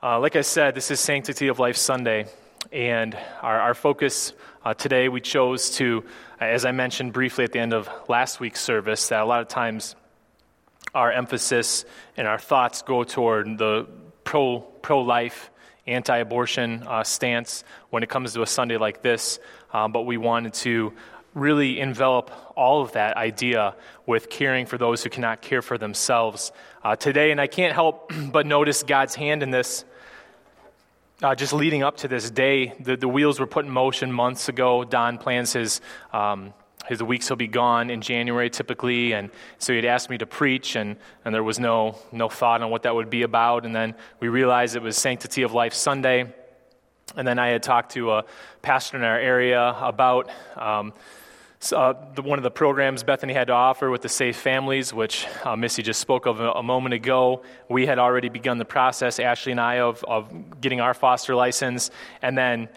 Like I said, this is Sanctity of Life Sunday, and our focus today we chose to, as I mentioned briefly at the end of last week's service, that a lot of times our emphasis and our thoughts go toward the pro-life, anti-abortion stance when it comes to a Sunday like this, but we wanted to really envelop all of that idea with caring for those who cannot care for themselves today. And I can't help but notice God's hand in this. Just leading up to this day, the wheels were put in motion months ago. Don plans his weeks he'll be gone in January typically, and so he'd asked me to preach, and there was no thought on what that would be about. And then we realized it was Sanctity of Life Sunday, and then I had talked to a pastor in our area about one of the programs Bethany had to offer with the Safe Families, which Missy just spoke of a moment ago. We had already begun the process, Ashley and I, of getting our foster license, and then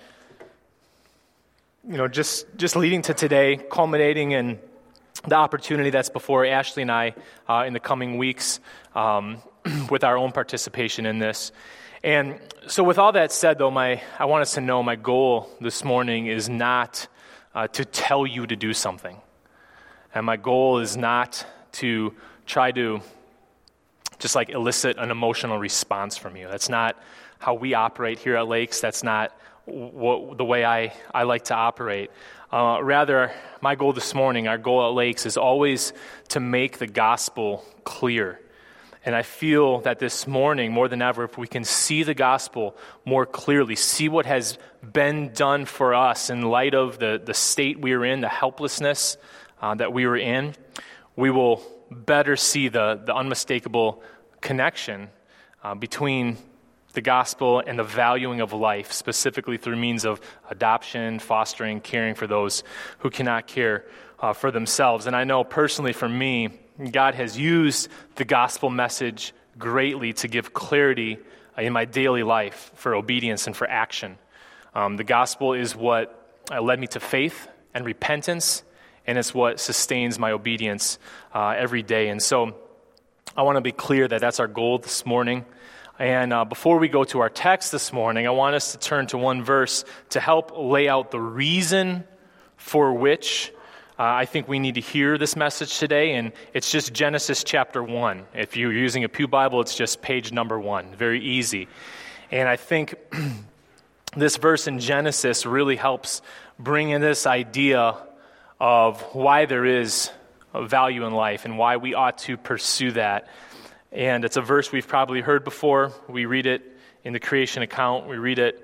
just leading to today, culminating in the opportunity that's before Ashley and I in the coming weeks with our own participation in this. And so with all that said, though, I want us to know my goal this morning is not to tell you to do something. And my goal is not to try to just like elicit an emotional response from you. That's not how we operate here at Lakes. That's not the way I like to operate. Rather, my goal this morning, our goal at Lakes, is always to make the gospel clear. And I feel that this morning, more than ever, if we can see the gospel more clearly, see what has been done for us in light of the state we are in, the helplessness that we were in, we will better see the unmistakable connection between the gospel and the valuing of life, specifically through means of adoption, fostering, caring for those who cannot care for themselves. And I know personally for me, God has used the gospel message greatly to give clarity in my daily life for obedience and for action. The gospel is what led me to faith and repentance, and it's what sustains my obedience every day. And so I want to be clear that that's our goal this morning. And before we go to our text this morning, I want us to turn to one verse to help lay out the reason for which I think we need to hear this message today, and it's just Genesis chapter 1. If you're using a Pew Bible, it's just page number 1. Very easy. And I think this verse in Genesis really helps bring in this idea of why there is a value in life and why we ought to pursue that. And it's a verse we've probably heard before. We read it in the creation account. We read it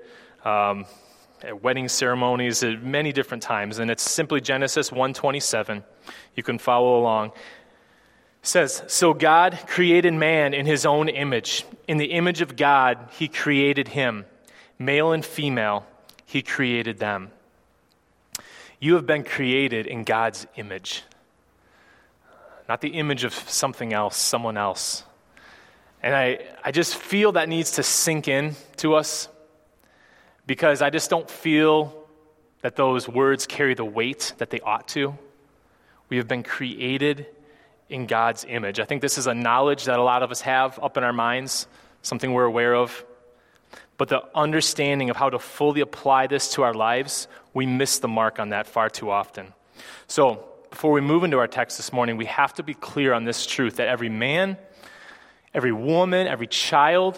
at wedding ceremonies at many different times, and it's simply Genesis 1:27. You can follow along. It says, "So God created man in his own image. In the image of God, he created him. Male and female, he created them." You have been created in God's image, not the image of something else, someone else. And I just feel that needs to sink in to us, because I just don't feel that those words carry the weight that they ought to. We have been created in God's image. I think this is a knowledge that a lot of us have up in our minds, something we're aware of. But the understanding of how to fully apply this to our lives, we miss the mark on that far too often. So before we move into our text this morning, we have to be clear on this truth that every man, every woman, every child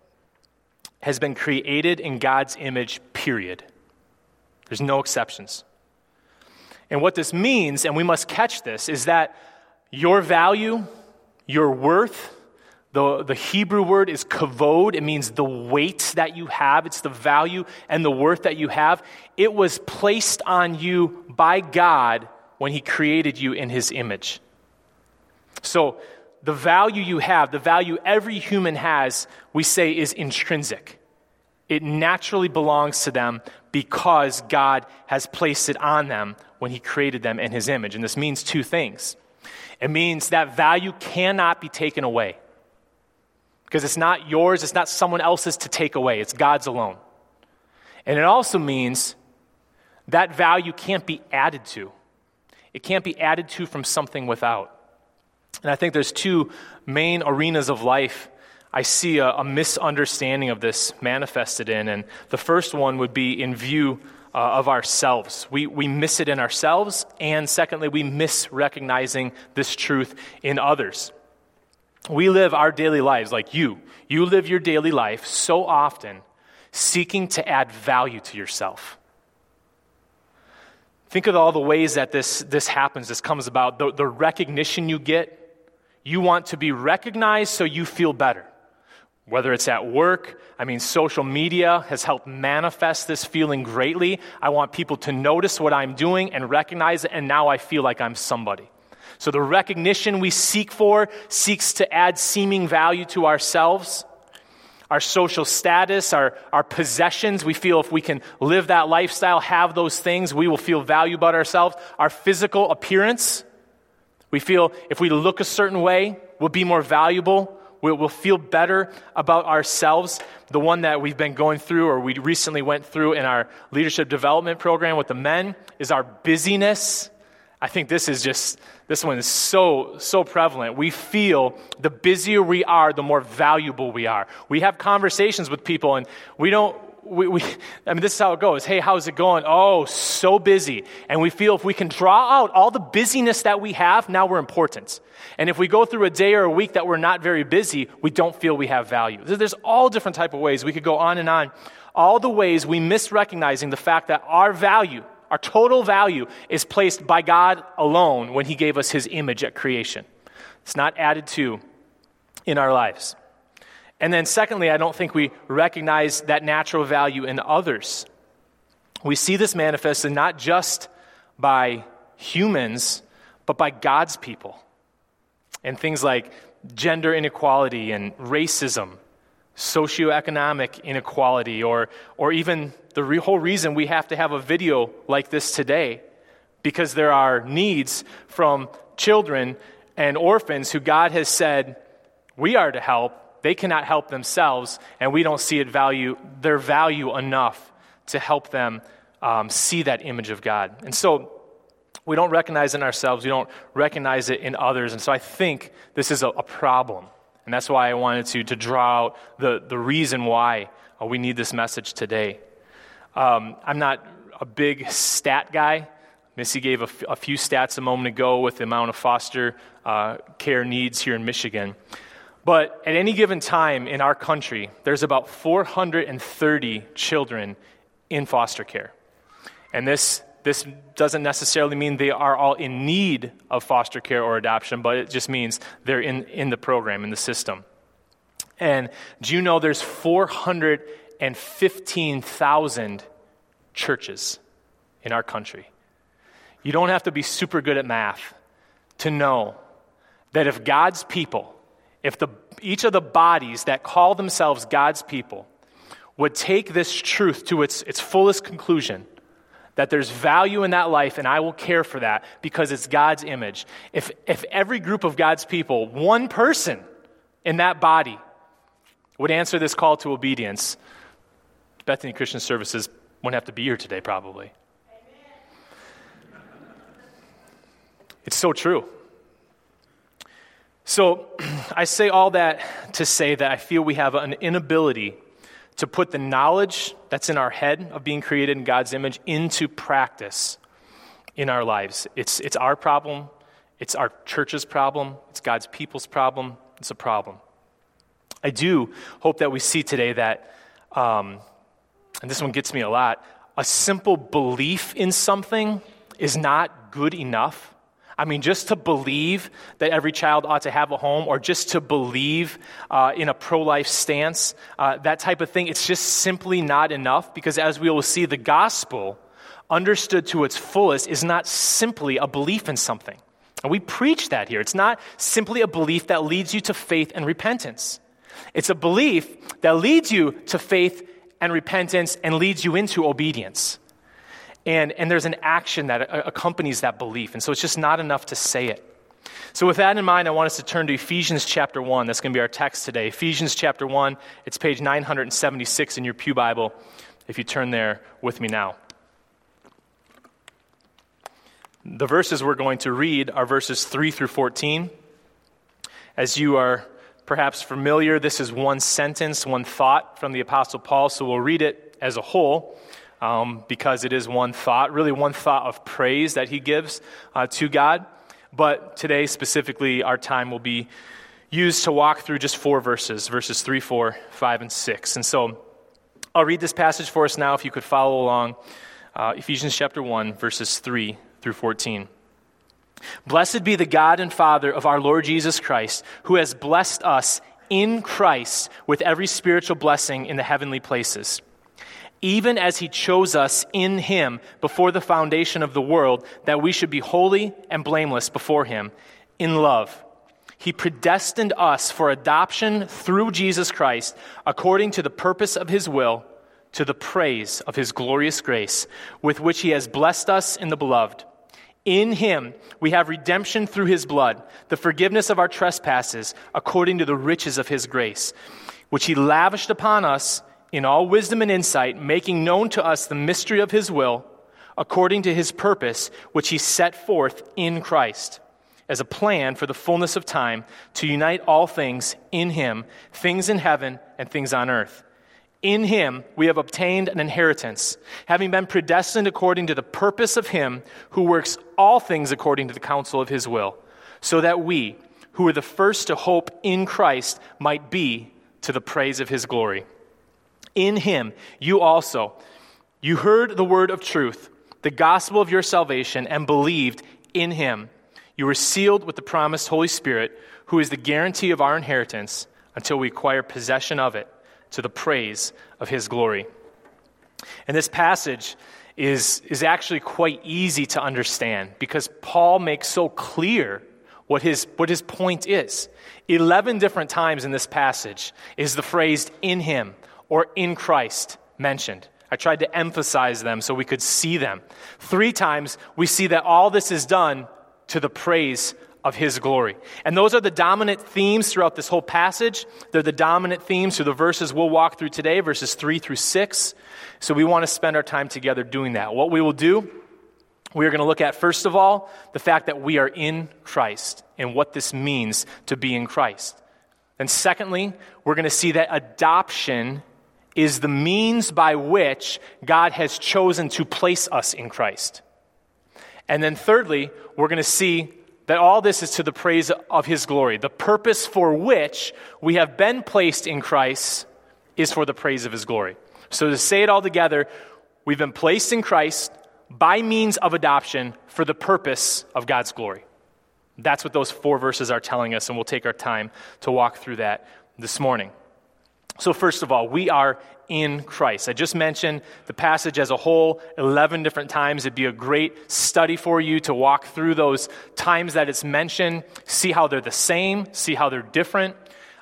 has been created in God's image, period. There's no exceptions. And what this means, and we must catch this, is that your value, your worth, the Hebrew word is kavod. It means the weight that you have. It's the value and the worth that you have. It was placed on you by God when he created you in his image. So the value you have, the value every human has, we say is intrinsic. It naturally belongs to them because God has placed it on them when he created them in his image. And this means two things. It means that value cannot be taken away, because it's not yours, it's not someone else's to take away, it's God's alone. And it also means that value can't be added to. It can't be added to from something without. And I think there's two main arenas of life I see a misunderstanding of this manifested in, and the first one would be in view of ourselves. We miss it in ourselves, and secondly, we miss recognizing this truth in others. We live our daily lives like you. You live your daily life so often seeking to add value to yourself. Think of all the ways that this happens, this comes about. The recognition you get, you want to be recognized so you feel better. Whether it's at work, social media has helped manifest this feeling greatly. I want people to notice what I'm doing and recognize it, and now I feel like I'm somebody. So the recognition we seek for seeks to add seeming value to ourselves, our social status, our possessions. We feel if we can live that lifestyle, have those things, we will feel value about ourselves. Our physical appearance, we feel if we look a certain way, we'll be more valuable. We'll feel better about ourselves. The one that we've been going through, or we recently went through in our leadership development program with the men, is our busyness. I think this one is so prevalent. We feel the busier we are, the more valuable we are. We have conversations with people, and this is how it goes. Hey, how's it going? Oh, so busy. And we feel if we can draw out all the busyness that we have, now we're important. And if we go through a day or a week that we're not very busy, we don't feel we have value. There's all different type of ways. We could go on and on. All the ways we miss recognizing the fact that our value, our total value, is placed by God alone when He gave us His image at creation. It's not added to in our lives. And then secondly, I don't think we recognize that natural value in others. We see this manifested not just by humans, but by God's people. And things like gender inequality and racism, socioeconomic inequality, or even the whole reason we have to have a video like this today, because there are needs from children and orphans who God has said we are to help. They cannot help themselves, and we don't see their value enough to help them see that image of God. And so we don't recognize it in ourselves. We don't recognize it in others. And so I think this is a problem. And that's why I wanted to draw out the reason why we need this message today. I'm not a big stat guy. Missy gave a few stats a moment ago with the amount of foster care needs here in Michigan. But at any given time in our country, there's about 430 children in foster care. And this doesn't necessarily mean they are all in need of foster care or adoption, but it just means they're in the program, in the system. And do you know there's 415,000 churches in our country? You don't have to be super good at math to know that if God's people, each of the bodies that call themselves God's people would take this truth to its fullest conclusion, that there's value in that life and I will care for that because it's God's image. If every group of God's people, one person in that body would answer this call to obedience, Bethany Christian Services wouldn't have to be here today probably. Amen. It's so true. So I say all that to say that I feel we have an inability to put the knowledge that's in our head of being created in God's image into practice in our lives. It's our problem. It's our church's problem. It's God's people's problem. It's a problem. I do hope that we see today that, and this one gets me a lot, a simple belief in something is not good enough. Just to believe that every child ought to have a home, or just to believe in a pro-life stance, that type of thing, it's just simply not enough, because as we will see, the gospel, understood to its fullest, is not simply a belief in something. And we preach that here. It's not simply a belief that leads you to faith and repentance. It's a belief that leads you to faith and repentance and leads you into obedience. And there's an action that accompanies that belief. And so it's just not enough to say it. So with that in mind, I want us to turn to Ephesians chapter 1. That's going to be our text today. Ephesians chapter 1. It's page 976 in your pew Bible, if you turn there with me now. The verses we're going to read are verses 3 through 14. As you are perhaps familiar, this is one sentence, one thought from the Apostle Paul, so we'll read it as a whole because it is one thought, really one thought of praise that he gives to God. But today, specifically, our time will be used to walk through just 4 verses, verses 3, 4, 5, and 6. And so I'll read this passage for us now, if you could follow along. Ephesians chapter 1, verses 3 through 14. Blessed be the God and Father of our Lord Jesus Christ, who has blessed us in Christ with every spiritual blessing in the heavenly places, even as he chose us in him before the foundation of the world, that we should be holy and blameless before him in love. He predestined us for adoption through Jesus Christ, according to the purpose of his will, to the praise of his glorious grace, with which he has blessed us in the beloved. In him we have redemption through his blood, the forgiveness of our trespasses, according to the riches of his grace, which he lavished upon us in all wisdom and insight, making known to us the mystery of his will, according to his purpose, which he set forth in Christ, as a plan for the fullness of time, to unite all things in him, things in heaven and things on earth. In him we have obtained an inheritance, having been predestined according to the purpose of him who works all things according to the counsel of his will, so that we, who were the first to hope in Christ, might be to the praise of his glory. In him you also, you heard the word of truth, the gospel of your salvation, and believed in him. You were sealed with the promised Holy Spirit, who is the guarantee of our inheritance until we acquire possession of it, to the praise of his glory. And this passage is actually quite easy to understand because Paul makes so clear what his point is. 11 different times in this passage is the phrase in him or in Christ mentioned. I tried to emphasize them so we could see them. 3 times we see that all this is done to the praise of his glory. And those are the dominant themes throughout this whole passage. They're the dominant themes through the verses we'll walk through today, verses 3 through 6. So we want to spend our time together doing that. What we will do, we are going to look at, first of all, the fact that we are in Christ and what this means to be in Christ. And secondly, we're going to see that adoption is the means by which God has chosen to place us in Christ. And then thirdly, we're going to see that all this is to the praise of his glory. The purpose for which we have been placed in Christ is for the praise of his glory. So to say it all together, we've been placed in Christ by means of adoption for the purpose of God's glory. That's what those 4 verses are telling us, and we'll take our time to walk through that this morning. So first of all, we are in Christ. I just mentioned the passage as a whole 11 different times. It'd be a great study for you to walk through those times that it's mentioned, see how they're the same, see how they're different,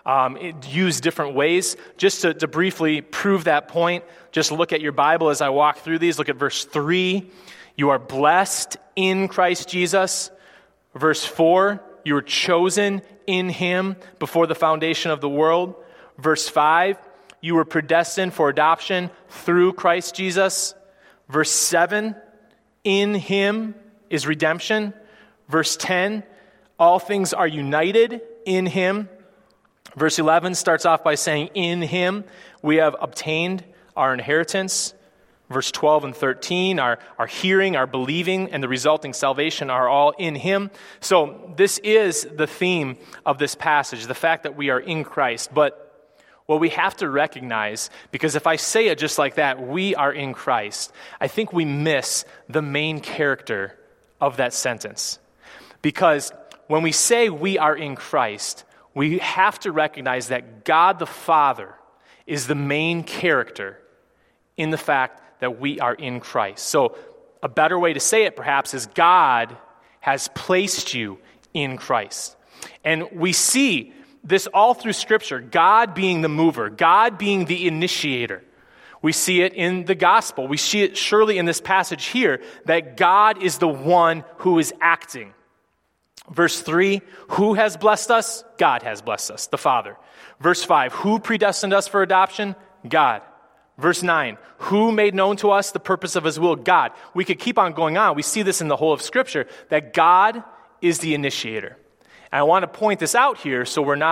used different ways. Just to briefly prove that point, just look at your Bible as I walk through these. Look at verse 3. You are blessed in Christ Jesus. Verse 4, you were chosen in him before the foundation of the world. Verse 5, you were predestined for adoption through Christ Jesus. Verse 7, in him is redemption. Verse 10, all things are united in him. Verse 11 starts off by saying, in him we have obtained our inheritance. Verse 12 and 13, our hearing, our believing, and the resulting salvation are all in him. So this is the theme of this passage, the fact that we are in Christ. But what we have to recognize, because if I say it just like that, we are in Christ, I think we miss the main character of that sentence. Because when we say we are in Christ, we have to recognize that God the Father is the main character in the fact that we are in Christ. So a better way to say it perhaps is God has placed you in Christ. And we see this all through Scripture, God being the mover, God being the initiator. We see it in the gospel. We see it surely in this passage here that God is the one who is acting. Verse 3, who has blessed us? God has blessed us, the Father. Verse 5, who predestined us for adoption? God. Verse 9, who made known to us the purpose of his will? God. We could keep on going on. We see this in the whole of Scripture, that God is the initiator. And I want to point this out here so we're not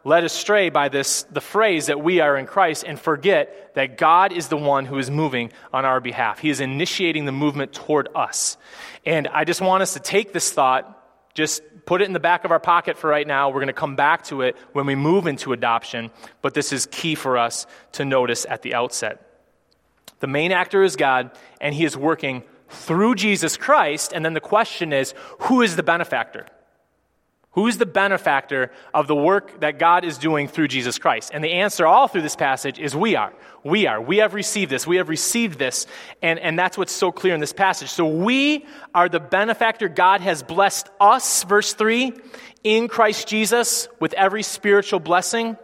led astray by the phrase that we are in Christ and forget that God is the one who is moving on our behalf. He is initiating the movement toward us. And I just want us to take this thought, just put it in the back of our pocket for right now. We're going to come back to it when we move into adoption, but this is key for us to notice at the outset. The main actor is God, and he is working through Jesus Christ, and then the question is, who is the benefactor? Who's the benefactor of the work that God is doing through Jesus Christ? And the answer all through this passage is we are. We are. We have received this. We have received this. And that's what's so clear in this passage. So we are the benefactor. God has blessed us, verse 3, in Christ Jesus with every spiritual blessing.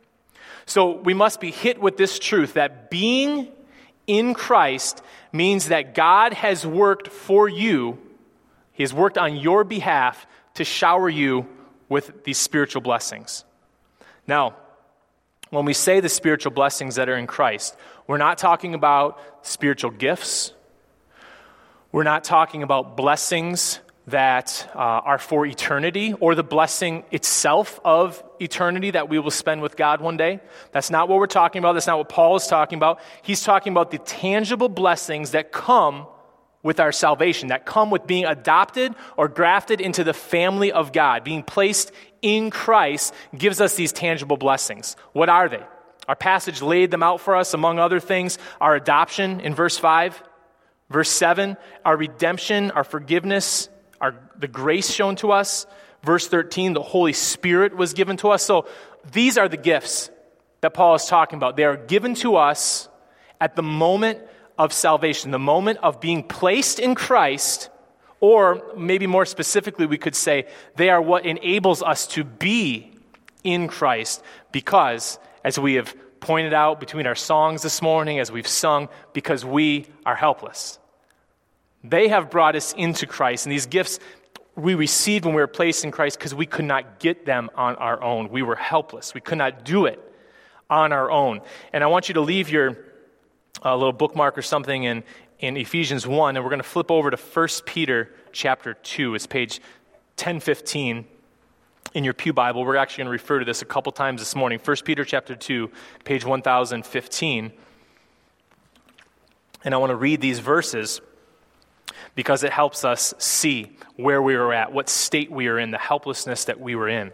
So we must be hit with this truth that being in Christ means that God has worked for you. He has worked on your behalf to shower you with these spiritual blessings. Now, when we say the spiritual blessings that are in Christ, we're not talking about spiritual gifts. We're not talking about blessings that are for eternity or the blessing itself of eternity that we will spend with God one day. That's not what we're talking about. That's not what Paul is talking about. He's talking about the tangible blessings that come with our salvation, that come with being adopted or grafted into the family of God. Being placed in Christ gives us these tangible blessings. What are they? Our passage laid them out for us, among other things, our adoption in verse 5. Verse 7, our redemption, our forgiveness, the grace shown to us. Verse 13, the Holy Spirit was given to us. So these are the gifts that Paul is talking about. They are given to us at the moment of salvation, the moment of being placed in Christ, or maybe more specifically, we could say they are what enables us to be in Christ because, as we have pointed out between our songs this morning, as we've sung, because we are helpless. They have brought us into Christ, and these gifts we received when we were placed in Christ because we could not get them on our own. We were helpless. We could not do it on our own. And I want you to leave your little bookmark or something in Ephesians 1, and we're going to flip over to 1 Peter chapter 2. It's page 1015 in your pew Bible. We're actually going to refer to this a couple times this morning. 1 Peter chapter 2, page 1015. And I want to read these verses because it helps us see where we were at, what state we are in, the helplessness that we were in.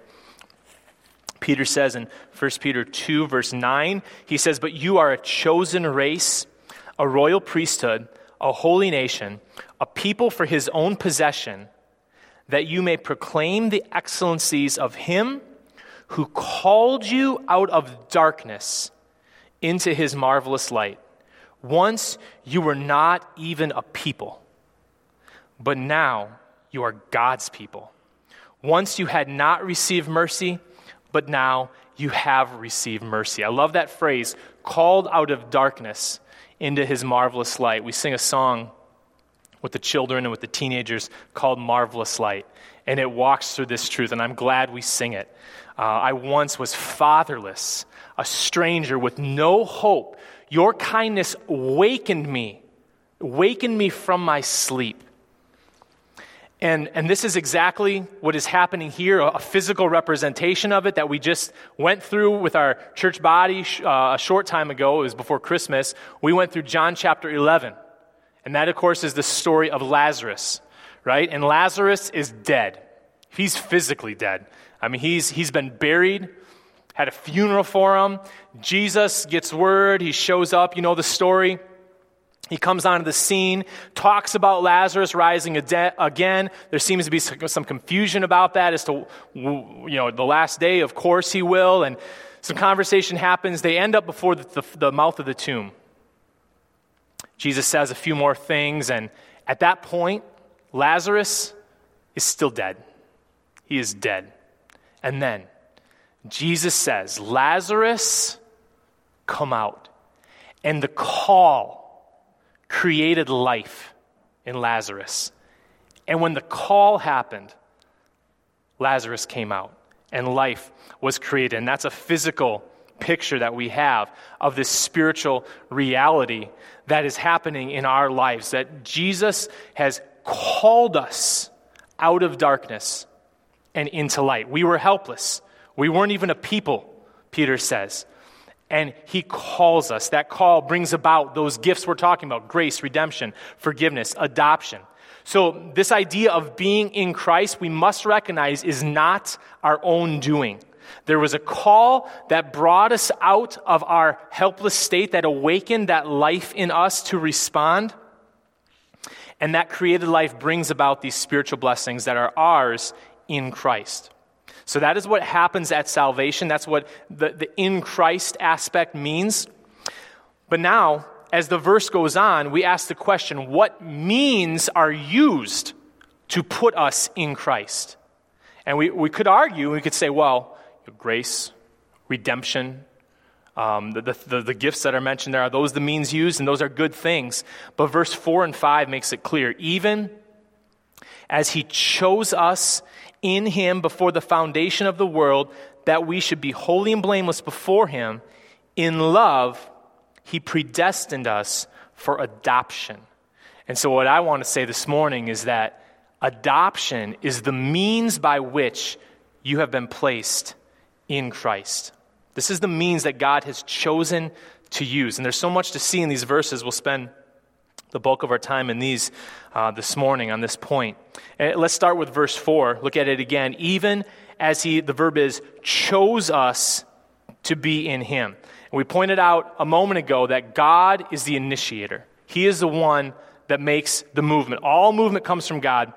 Peter says in 1 Peter 2, verse 9, he says, "But you are a chosen race, a royal priesthood, a holy nation, a people for his own possession, that you may proclaim the excellencies of him who called you out of darkness into his marvelous light. Once you were not even a people, but now you are God's people. Once you had not received mercy, but now you have received mercy." I love that phrase, called out of darkness into his marvelous light. We sing a song with the children and with the teenagers called Marvelous Light, and it walks through this truth, and I'm glad we sing it. I once was fatherless, a stranger with no hope. Your kindness wakened me from my sleep. And this is exactly what is happening here, a physical representation of it that we just went through with our church body a short time ago. It was before Christmas. We went through John chapter 11. And that, of course, is the story of Lazarus, right? And Lazarus is dead. He's physically dead. I mean, he's been buried, had a funeral for him. Jesus gets word. He shows up. You know the story. He comes onto the scene, talks about Lazarus rising again. There seems to be some confusion about that as to, the last day, of course he will. And some conversation happens. They end up before the mouth of the tomb. Jesus says a few more things, and at that point, Lazarus is still dead. He is dead. And then Jesus says, "Lazarus, come out." And the call created life in Lazarus. And when the call happened, Lazarus came out and life was created. And that's a physical picture that we have of this spiritual reality that is happening in our lives, that Jesus has called us out of darkness and into light. We were helpless. We weren't even a people Peter says. And he calls us. That call brings about those gifts we're talking about: grace, redemption, forgiveness, adoption. So this idea of being in Christ, we must recognize, is not our own doing. There was a call that brought us out of our helpless state, that awakened that life in us to respond. And that created life brings about these spiritual blessings that are ours in Christ. So that is what happens at salvation. That's what the in Christ aspect means. But now, as the verse goes on, we ask the question, what means are used to put us in Christ? And we could argue, we could say, well, grace, redemption, the gifts that are mentioned there, are those the means used? And those are good things. But verse 4 and 5 makes it clear. Even as he chose us in him before the foundation of the world, that we should be holy and blameless before him, in love, he predestined us for adoption. And so what I want to say this morning is that adoption is the means by which you have been placed in Christ. This is the means that God has chosen to use. And there's so much to see in these verses. We'll spend the bulk of our time in these this morning on this point. And let's start with verse 4. Look at it again. Even as the verb is, chose us to be in him. And we pointed out a moment ago that God is the initiator. He is the one that makes the movement. All movement comes from God.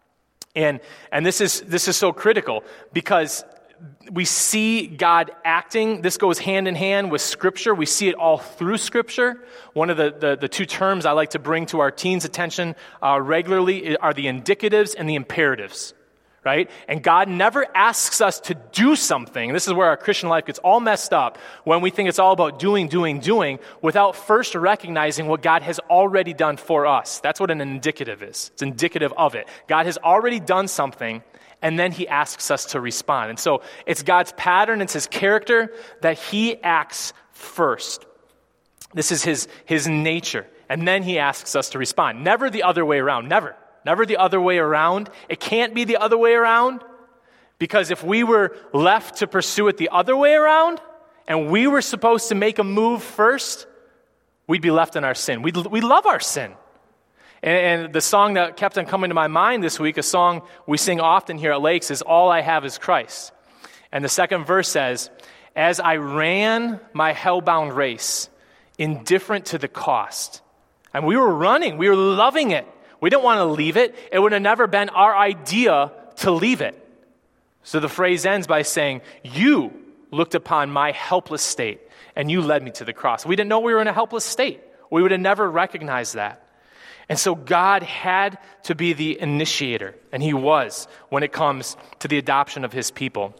And this is so critical because we see God acting. This goes hand in hand with Scripture. We see it all through Scripture. One of the two terms I like to bring to our teens' attention regularly are the indicatives and the imperatives, right? And God never asks us to do something. This is where our Christian life gets all messed up, when we think it's all about doing, without first recognizing what God has already done for us. That's what an indicative is. It's indicative of it. God has already done something, and then he asks us to respond. And so it's God's pattern, it's his character that he acts first. This is his nature. And then he asks us to respond. Never the other way around. Never. Never the other way around. It can't be the other way around, because if we were left to pursue it the other way around and we were supposed to make a move first, we'd be left in our sin. We love our sin. And the song that kept on coming to my mind this week, a song we sing often here at Lakes, is All I Have is Christ. And the second verse says, as I ran my hell-bound race, indifferent to the cost. And we were running. We were loving it. We didn't want to leave it. It would have never been our idea to leave it. So the phrase ends by saying, you looked upon my helpless state, and you led me to the cross. We didn't know we were in a helpless state. We would have never recognized that. And so God had to be the initiator, and he was, when it comes to the adoption of his people.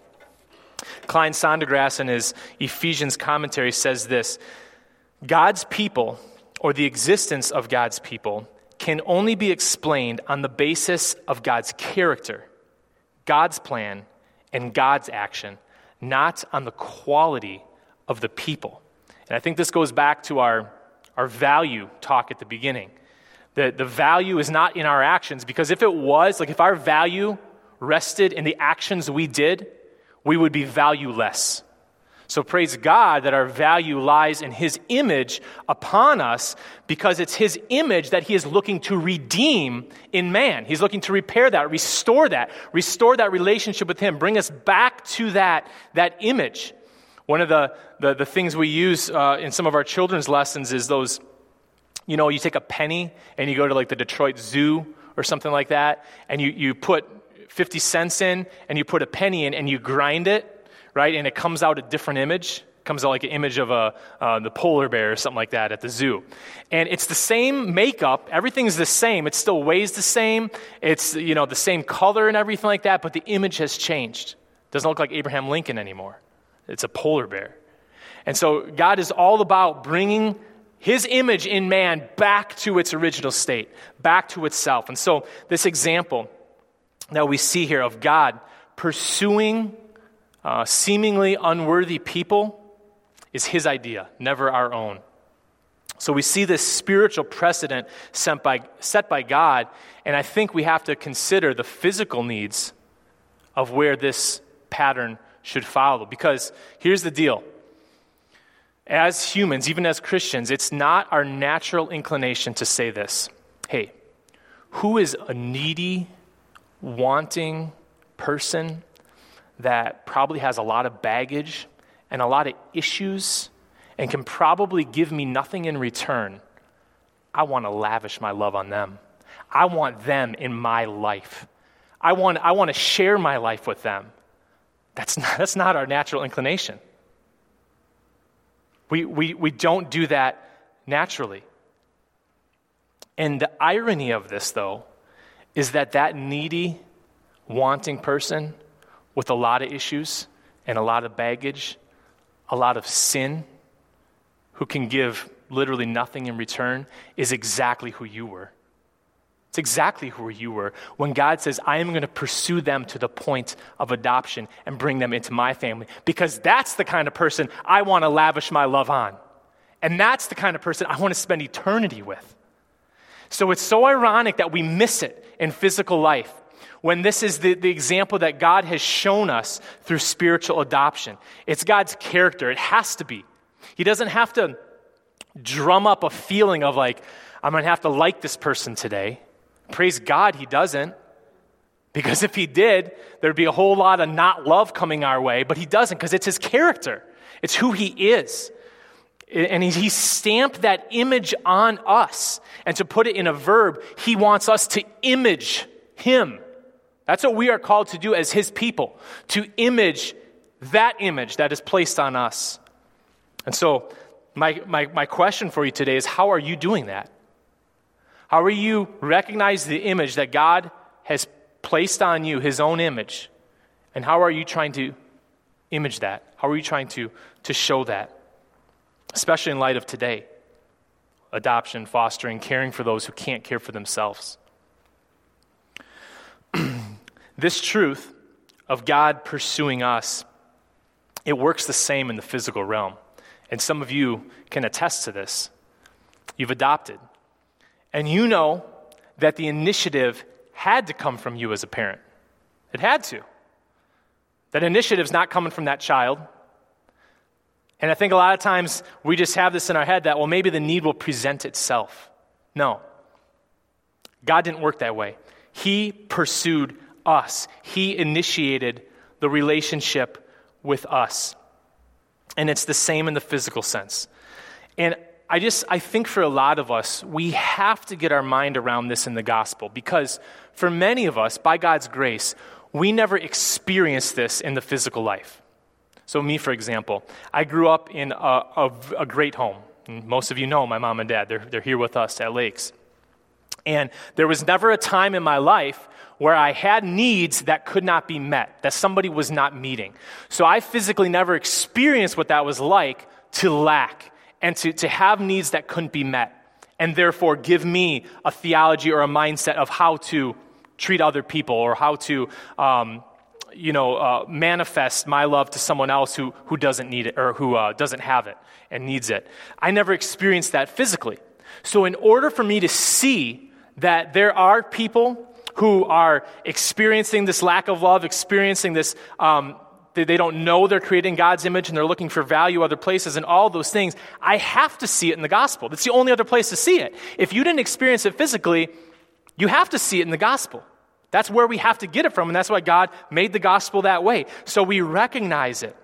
Klein Sondergrass, in his Ephesians commentary, says this: God's people, or the existence of God's people, can only be explained on the basis of God's character, God's plan, and God's action, not on the quality of the people. And I think this goes back to our value talk at the beginning. The value is not in our actions, because if it was, like if our value rested in the actions we did, we would be valueless. So praise God that our value lies in his image upon us, because it's his image that he is looking to redeem in man. He's looking to repair that, restore that relationship with him, bring us back to that image. One of the things we use in some of our children's lessons is those, you take a penny and you go to like the Detroit Zoo or something like that, and you put 50 cents in and you put a penny in and you grind it, right? And it comes out a different image. It comes out like an image of the polar bear or something like that at the zoo. And it's the same makeup. Everything's the same. It still weighs the same. It's, the same color and everything like that, but the image has changed. It doesn't look like Abraham Lincoln anymore. It's a polar bear. And so God is all about bringing his image in man back to its original state, back to itself. And so this example that we see here of God pursuing seemingly unworthy people is his idea, never our own. So we see this spiritual precedent set by God, and I think we have to consider the physical needs of where this pattern should follow. Because here's the deal. As humans, even as Christians, it's not our natural inclination to say this. Hey, who is a needy, wanting person that probably has a lot of baggage and a lot of issues and can probably give me nothing in return? I want to lavish my love on them. I want them in my life. I want to share my life with them. That's not our natural inclination. We don't do that naturally. And the irony of this, though, is that needy, wanting person with a lot of issues and a lot of baggage, a lot of sin, who can give literally nothing in return, is exactly who you were. It's exactly who you were when God says, I am going to pursue them to the point of adoption and bring them into my family, because that's the kind of person I want to lavish my love on. And that's the kind of person I want to spend eternity with. So it's so ironic that we miss it in physical life when this is the example that God has shown us through spiritual adoption. It's God's character. It has to be. He doesn't have to drum up a feeling of like, I'm going to have to like this person today. Praise God, he doesn't. Because if he did, there'd be a whole lot of not love coming our way. But he doesn't, because it's his character. It's who he is. And he stamped that image on us. And to put it in a verb, he wants us to image him. That's what we are called to do as his people. To image that image that is placed on us. And so my question for you today is, how are you doing that? How are you recognizing the image that God has placed on you, his own image? And how are you trying to image that? How are you trying to show that? Especially in light of today. Adoption, fostering, caring for those who can't care for themselves. This truth of God pursuing us, it works the same in the physical realm. And some of you can attest to this. You've adopted. And you know that the initiative had to come from you as a parent. It had to. That initiative's not coming from that child. And I think a lot of times we just have this in our head that, well, maybe the need will present itself. No. God didn't work that way. He pursued us. He initiated the relationship with us. And it's the same in the physical sense. And I think for a lot of us, we have to get our mind around this in the gospel, because for many of us, by God's grace, we never experienced this in the physical life. So me, for example, I grew up in a great home. And most of you know my mom and dad. They're here with us at Lakes. And there was never a time in my life where I had needs that could not be met, that somebody was not meeting. So I physically never experienced what that was like to lack and to have needs that couldn't be met, and therefore give me a theology or a mindset of how to treat other people or how to manifest my love to someone else who doesn't need it or who doesn't have it and needs it. I never experienced that physically. So in order for me to see that there are people who are experiencing this lack of love, experiencing this, they don't know they're creating God's image and they're looking for value other places and all those things, I have to see it in the gospel. That's the only other place to see it. If you didn't experience it physically, you have to see it in the gospel. That's where we have to get it from, and that's why God made the gospel that way. So we recognize it.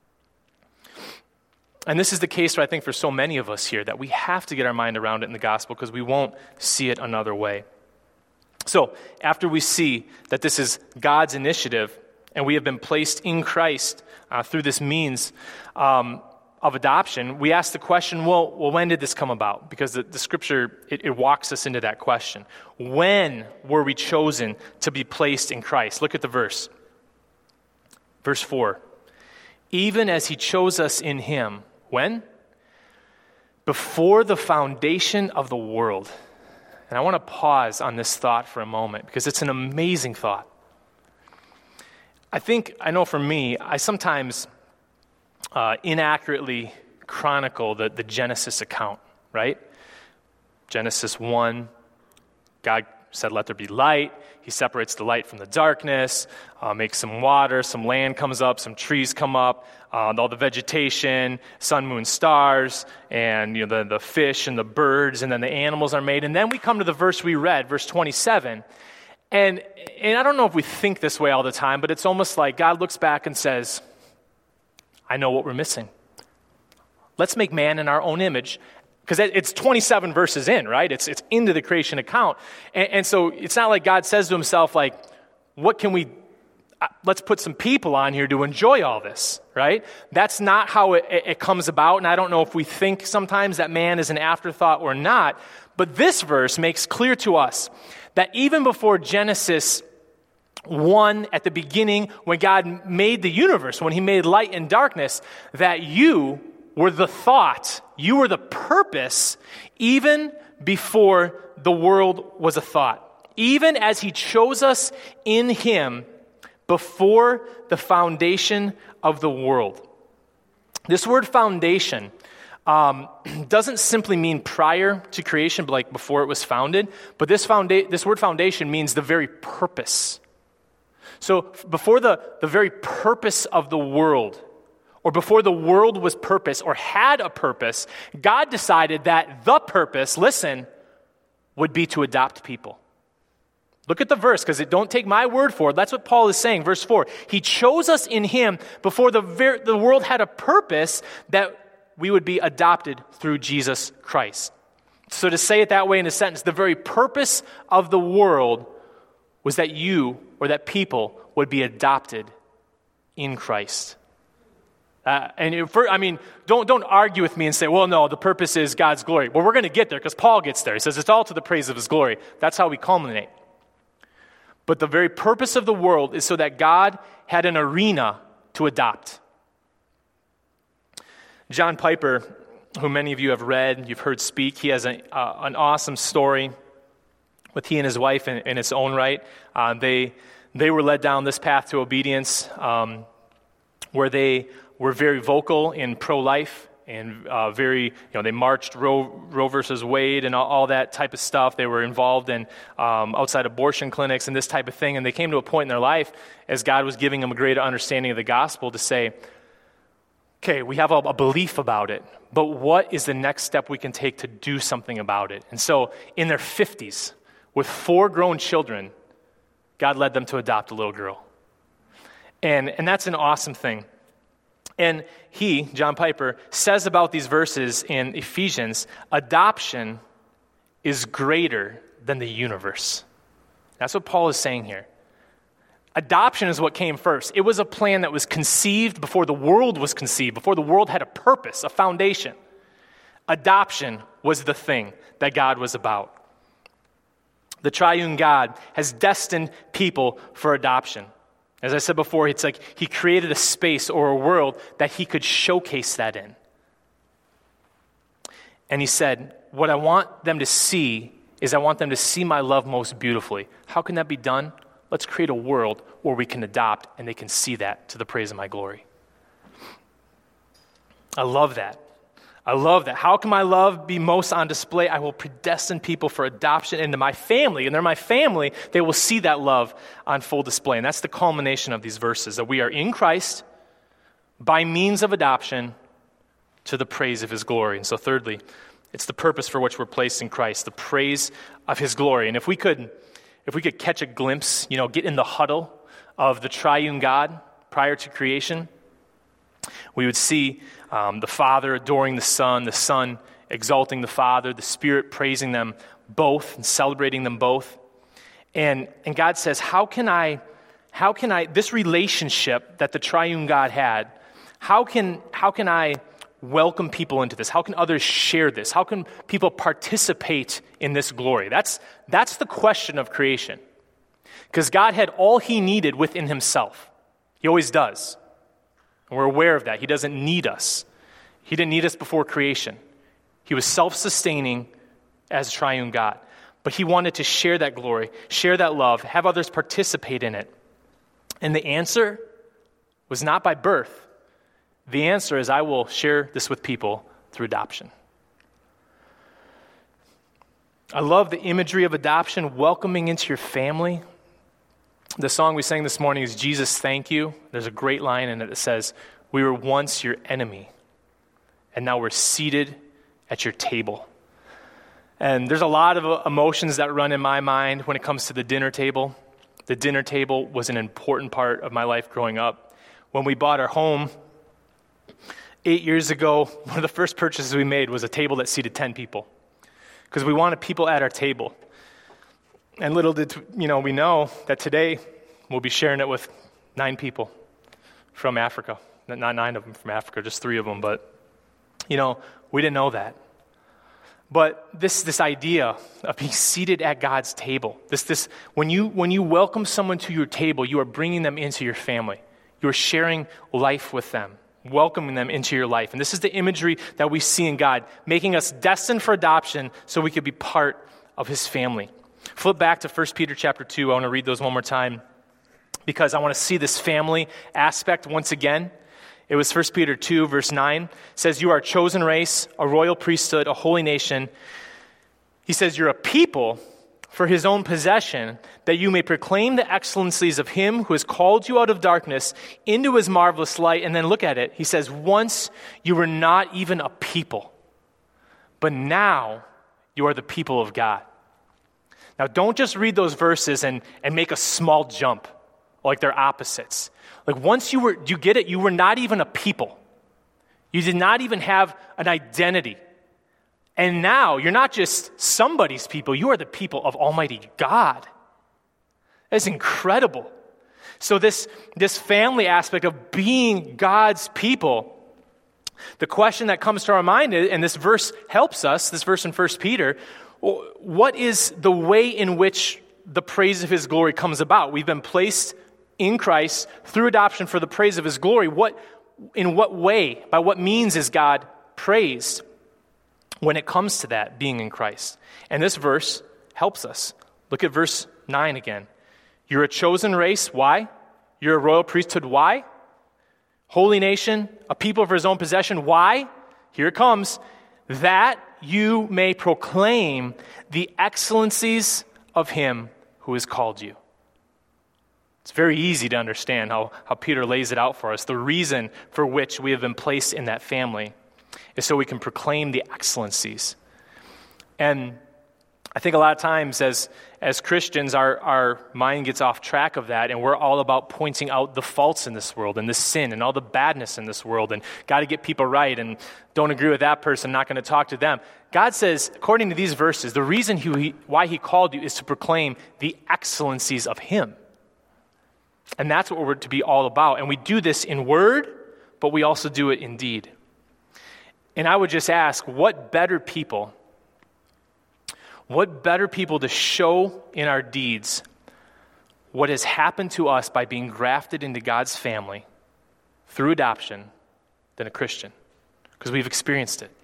And this is the case, I think, for so many of us here, that we have to get our mind around it in the gospel because we won't see it another way. So after we see that this is God's initiative and we have been placed in Christ through this means of adoption, we ask the question, well, when did this come about? Because the scripture, it walks us into that question. When were we chosen to be placed in Christ? Look at the verse. Verse 4. Even as he chose us in him. When? Before the foundation of the world. And I want to pause on this thought for a moment because it's an amazing thought. I know for me, I sometimes inaccurately chronicle the Genesis account, right? Genesis 1, God said, let there be light. He separates the light from the darkness, makes some water, some land comes up, some trees come up, all the vegetation, sun, moon, stars, and the fish and the birds, and then the animals are made. And then we come to the verse we read, verse 27. And I don't know if we think this way all the time, but it's almost like God looks back and says, I know what we're missing. Let's make man in our own image. Because it's 27 verses in, right? It's into the creation account. And so it's not like God says to himself, like, let's put some people on here to enjoy all this, right? That's not how it comes about. And I don't know if we think sometimes that man is an afterthought or not. But this verse makes clear to us that even before Genesis 1, at the beginning, when God made the universe, when he made light and darkness, that you were the thought, you were the purpose, even before the world was a thought. Even as he chose us in him before the foundation of the world. This word foundation doesn't simply mean prior to creation, but like before it was founded. But this word foundation means the very purpose. So before the very purpose of the world, or before the world was purpose or had a purpose, God decided that the purpose, listen, would be to adopt people. Look at the verse, because don't take my word for it. That's what Paul is saying. Verse 4, he chose us in him before the world had a purpose that we would be adopted through Jesus Christ. So to say it that way in a sentence, the very purpose of the world was that you or that people would be adopted in Christ. Don't argue with me and say, well, no, the purpose is God's glory. Well, we're going to get there because Paul gets there. He says it's all to the praise of his glory. That's how we culminate. But the very purpose of the world is so that God had an arena to adopt. John Piper, who many of you have read, you've heard speak, he has an awesome story with he and his wife in its own right. They were led down this path to obedience where they were very vocal in pro-life and they marched Roe versus Wade and all that type of stuff. They were involved in outside abortion clinics and this type of thing. And they came to a point in their life as God was giving them a greater understanding of the gospel to say, okay, we have a belief about it, but what is the next step we can take to do something about it? And so in their 50s, with 4 grown children, God led them to adopt a little girl. And that's an awesome thing. And he, John Piper, says about these verses in Ephesians, adoption is greater than the universe. That's what Paul is saying here. Adoption is what came first. It was a plan that was conceived before the world was conceived, before the world had a purpose, a foundation. Adoption was the thing that God was about. The triune God has destined people for adoption. As I said before, it's like he created a space or a world that he could showcase that in. And he said, what I want them to see is I want them to see my love most beautifully. How can that be done? Let's create a world where we can adopt and they can see that to the praise of my glory. I love that. I love that. How can my love be most on display? I will predestine people for adoption into my family. And they're my family. They will see that love on full display. And that's the culmination of these verses, that we are in Christ by means of adoption to the praise of his glory. And so thirdly, it's the purpose for which we're placed in Christ, the praise of his glory. And if we could catch a glimpse, get in the huddle of the triune God prior to creation, we would see the Father adoring the Son exalting the Father, the Spirit praising them both and celebrating them both. And God says, how can I, this relationship that the triune God had, how can I welcome people into this? How can others share this? How can people participate in this glory? That's the question of creation. Because God had all he needed within himself. He always does. And we're aware of that. He doesn't need us. He didn't need us before creation. He was self-sustaining as triune God. But he wanted to share that glory, share that love, have others participate in it. And the answer was not by birth. The answer is I will share this with people through adoption. I love the imagery of adoption, welcoming into your family. The song we sang this morning is Jesus, Thank You. There's a great line in it that says, we were once your enemy, and now we're seated at your table. And there's a lot of emotions that run in my mind when it comes to the dinner table. The dinner table was an important part of my life growing up. When we bought our home 8 years ago, one of the first purchases we made was a table that seated 10 people because we wanted people at our table. And little did we know that today we'll be sharing it with 9 people from Africa. Not 9 of them from Africa, just 3 of them. But, we didn't know that. But this idea of being seated at God's table, when you welcome someone to your table, you are bringing them into your family. You are sharing life with them, welcoming them into your life. And this is the imagery that we see in God, making us destined for adoption so we could be part of his family. Flip back to 1 Peter chapter 2. I want to read those one more time because I want to see this family aspect once again. It was 1 Peter 2, verse 9. It says, you are a chosen race, a royal priesthood, a holy nation. He says, you're a people for his own possession, that you may proclaim the excellencies of him who has called you out of darkness into his marvelous light. And then look at it. He says, once you were not even a people, but now you are the people of God. Now, don't just read those verses and make a small jump like they're opposites. Like once you get it, you were not even a people. You did not even have an identity. And now you're not just somebody's people, you are the people of Almighty God. That's incredible. So this family aspect of being God's people, the question that comes to our mind, and this verse helps us, this verse in 1 Peter, what is the way in which the praise of his glory comes about? We've been placed in Christ through adoption for the praise of his glory. In what way, by what means is God praised when it comes to that, being in Christ? And this verse helps us. Look at verse 9 again. You're a chosen race. Why? You're a royal priesthood. Why? Holy nation, a people for his own possession. Why? Here it comes. That you may proclaim the excellencies of him who has called you. It's very easy to understand how Peter lays it out for us. The reason for which we have been placed in that family is so we can proclaim the excellencies. And I think a lot of times as Christians, our mind gets off track of that, and we're all about pointing out the faults in this world and the sin and all the badness in this world and got to get people right and don't agree with that person, not going to talk to them. God says, according to these verses, the reason why he called you is to proclaim the excellencies of him. And that's what we're to be all about. And we do this in word, but we also do it in deed. And I would just ask, what better people to show in our deeds what has happened to us by being grafted into God's family through adoption than a Christian? Because we've experienced it.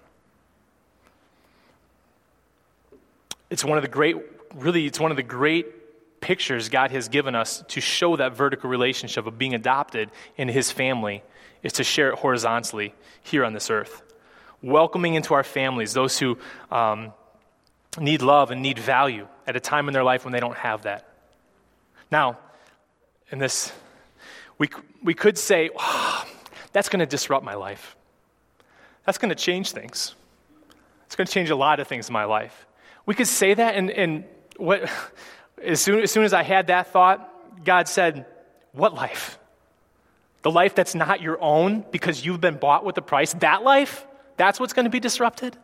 It's one of the great pictures God has given us to show that vertical relationship of being adopted into his family is to share it horizontally here on this earth. Welcoming into our families those who need love and need value at a time in their life when they don't have that. Now, in this, we could say, that's going to disrupt my life. That's going to change things. It's going to change a lot of things in my life. We could say that, and what? As soon as I had that thought, God said, what life? The life that's not your own because you've been bought with a price? That life? That's what's going to be disrupted?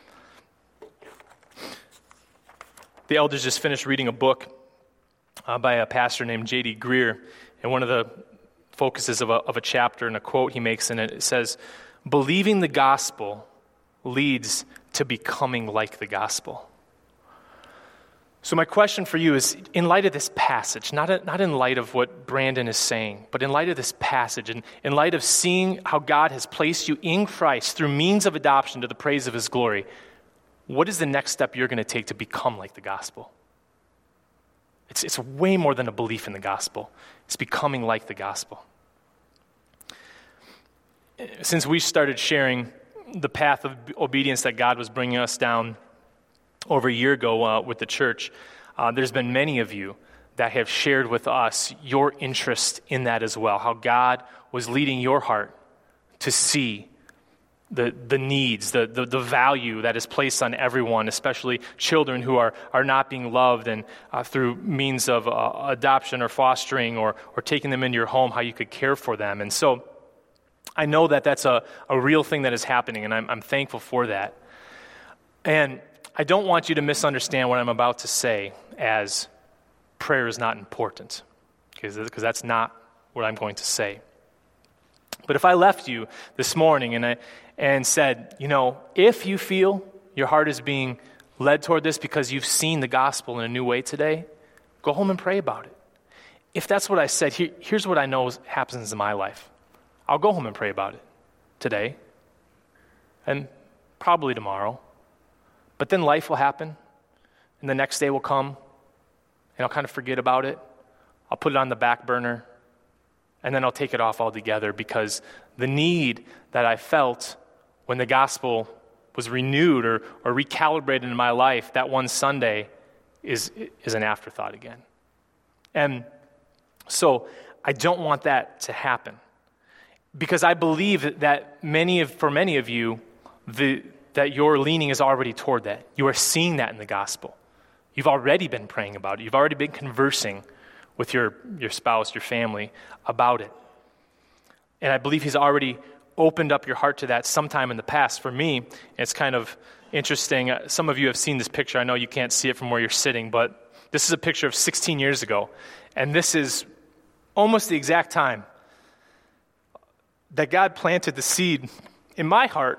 The elders just finished reading a book by a pastor named J.D. Greer, and one of the focuses of a chapter and a quote he makes in it, it says, believing the gospel leads to becoming like the gospel. So my question for you is, in light of this passage, not in light of what Brandon is saying, but in light of this passage, and in light of seeing how God has placed you in Christ through means of adoption to the praise of his glory, what is the next step you're going to take to become like the gospel? It's way more than a belief in the gospel. It's becoming like the gospel. Since we started sharing the path of obedience that God was bringing us down, over a year ago with the church, there's been many of you that have shared with us your interest in that as well, how God was leading your heart to see the needs, the value that is placed on everyone, especially children who are not being loved, and through means of adoption or fostering or taking them into your home, how you could care for them. And so I know that that's a real thing that is happening, and I'm thankful for that. And I don't want you to misunderstand what I'm about to say as prayer is not important, because that's not what I'm going to say. But if I left you this morning and said, if you feel your heart is being led toward this because you've seen the gospel in a new way today, go home and pray about it. If that's what I said, here's what I know happens in my life. I'll go home and pray about it today and probably tomorrow. But then life will happen, and the next day will come, and I'll kind of forget about it. I'll put it on the back burner, and then I'll take it off altogether, because the need that I felt when the gospel was renewed or recalibrated in my life that one Sunday is an afterthought again. And so I don't want that to happen, because I believe that for many of you, that your leaning is already toward that. You are seeing that in the gospel. You've already been praying about it. You've already been conversing with your spouse, your family, about it. And I believe he's already opened up your heart to that sometime in the past. For me, it's kind of interesting. Some of you have seen this picture. I know you can't see it from where you're sitting, but this is a picture of 16 years ago. And this is almost the exact time that God planted the seed in my heart.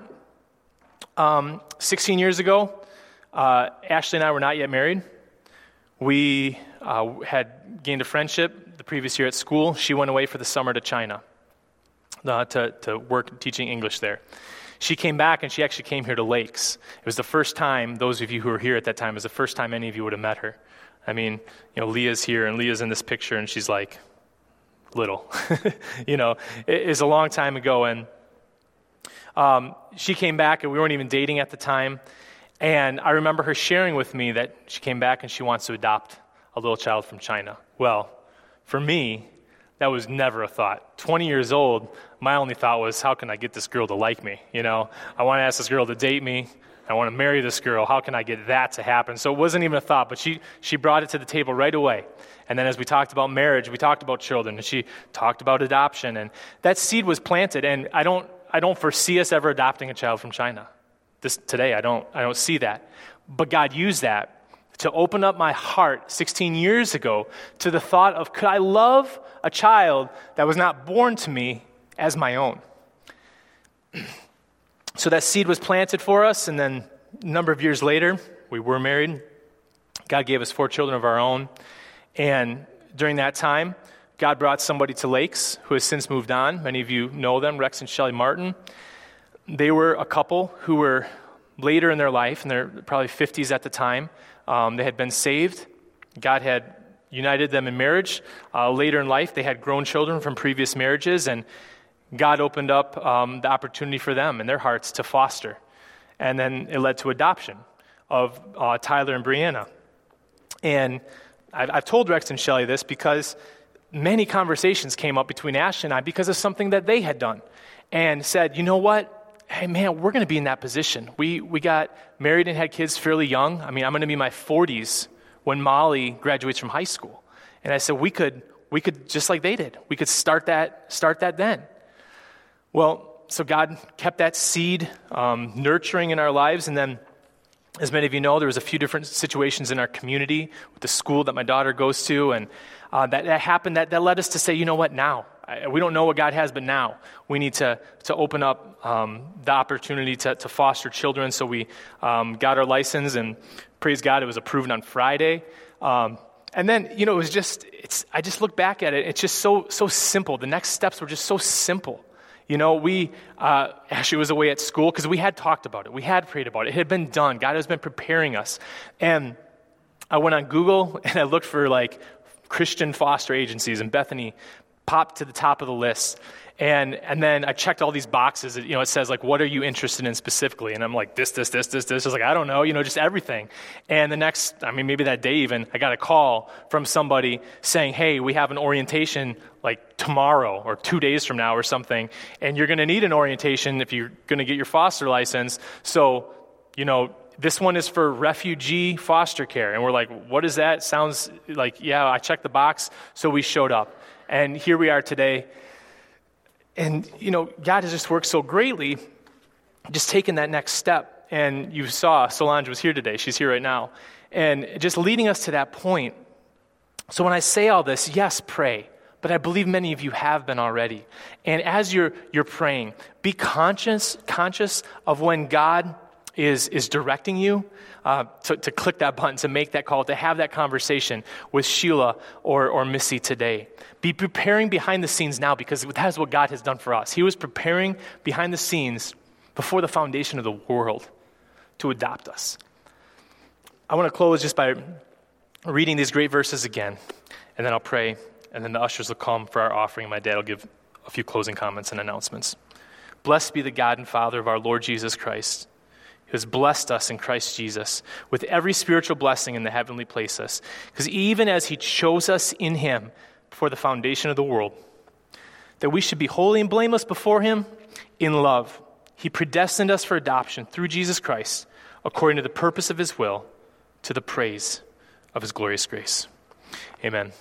16 years ago, Ashley and I were not yet married. We had gained a friendship the previous year at school. She went away for the summer to China to work teaching English there. She came back, and she actually came here to Lakes. It was the first time, those of you who were here at that time, it was the first time any of you would have met her. I mean, Leah's here, and Leah's in this picture, and she's like little. It is a long time ago, and she came back, and we weren't even dating at the time. And I remember her sharing with me that she came back and she wants to adopt a little child from China. Well, for me, that was never a thought. 20 years old, my only thought was, how can I get this girl to like me? I want to ask this girl to date me. I want to marry this girl. How can I get that to happen? So it wasn't even a thought, but she brought it to the table right away. And then as we talked about marriage, we talked about children, and she talked about adoption. And that seed was planted, and I don't foresee us ever adopting a child from China. Today, I don't see that. But God used that to open up my heart 16 years ago to the thought of, could I love a child that was not born to me as my own? So that seed was planted for us, and then a number of years later, we were married. God gave us 4 children of our own. And during that time, God brought somebody to Lakes who has since moved on. Many of you know them, Rex and Shelley Martin. They were a couple who were later in their life, and they're probably 50s at the time. They had been saved. God had united them in marriage. Later in life, they had grown children from previous marriages, and God opened up the opportunity for them in their hearts to foster. And then it led to adoption of Tyler and Brianna. And I've told Rex and Shelley this because many conversations came up between Ashley and I because of something that they had done, and said, you know what? Hey, man, we're going to be in that position. We got married and had kids fairly young. I mean, I'm going to be in my 40s when Molly graduates from high school. And I said, we could just like they did. We could start that then. Well, so God kept that seed nurturing in our lives. And then, as many of you know, there was a few different situations in our community with the school that my daughter goes to. And that happened that led us to say, you know what, now? We don't know what God has, but now we need to open up the opportunity to foster children. So we got our license, and praise God, it was approved on Friday. And then, it was I just look back at it, it's just so simple. The next steps were just so simple. Ashley was away at school because we had talked about it. We had prayed about it. It had been done. God has been preparing us. And I went on Google, and I looked for Christian foster agencies, and Bethany popped to the top of the list. And then I checked all these boxes. It says, like, what are you interested in specifically? And I'm like, this. I was like, I don't know, just everything. And the next, maybe that day even, I got a call from somebody saying, hey, we have an orientation like tomorrow or 2 days from now or something. And you're going to need an orientation if you're going to get your foster license. So, this one is for refugee foster care. And we're like, what is that? Sounds like, yeah, I checked the box. So we showed up. And here we are today. And, God has just worked so greatly, just taking that next step. And you saw Solange was here today. She's here right now. And just leading us to that point. So when I say all this, yes, pray. But I believe many of you have been already. And as you're praying, be conscious of when God is directing you to click that button, to make that call, to have that conversation with Sheila or Missy today. Be preparing behind the scenes now, because that is what God has done for us. He was preparing behind the scenes before the foundation of the world to adopt us. I want to close just by reading these great verses again, and then I'll pray, and then the ushers will come for our offering. My dad will give a few closing comments and announcements. Blessed be the God and Father of our Lord Jesus Christ, who has blessed us in Christ Jesus with every spiritual blessing in the heavenly places. Because even as he chose us in him before the foundation of the world, that we should be holy and blameless before him in love, he predestined us for adoption through Jesus Christ, according to the purpose of his will, to the praise of his glorious grace. Amen.